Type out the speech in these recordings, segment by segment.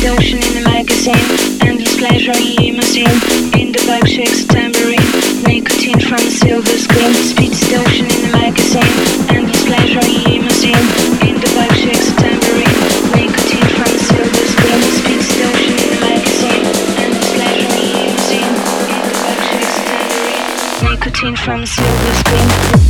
distortion in the magazine, endless pleasure limousine, in the bike shakes a tambourine, nicotine from a silver screen, speed distortion in the magazine, endless pleasure limousine, in the bike shakes a tambourine, nicotine from a silver screen, speed distortion in the magazine, endless pleasure limousine, in the bike shakes a tambourine, nicotine from a silver screen.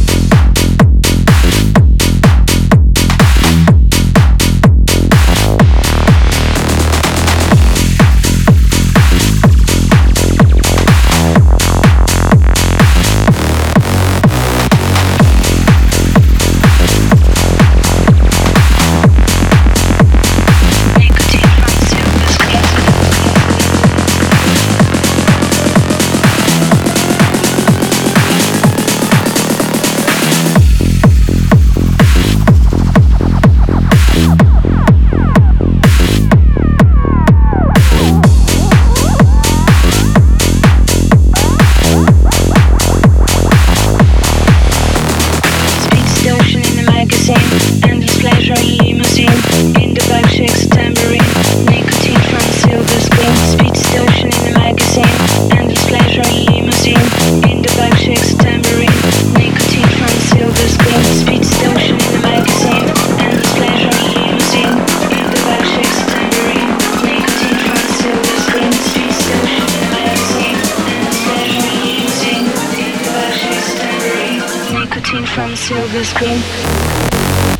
Endless pleasure limousine, in the bike shakes a tambourine, nicotine from a silver screen, speed distortion in the magazine, endless pleasure limousine, in the bike shakes a tambourine, nicotine from a silver screen, speed distortion in the magazine, endless pleasure limousine, in the bike shakes a tambourine, nicotine from a silver screen, speed distortion in the magazine, endless pleasure limousine, in the bike shakes a tambourine, nicotine from a silver screen.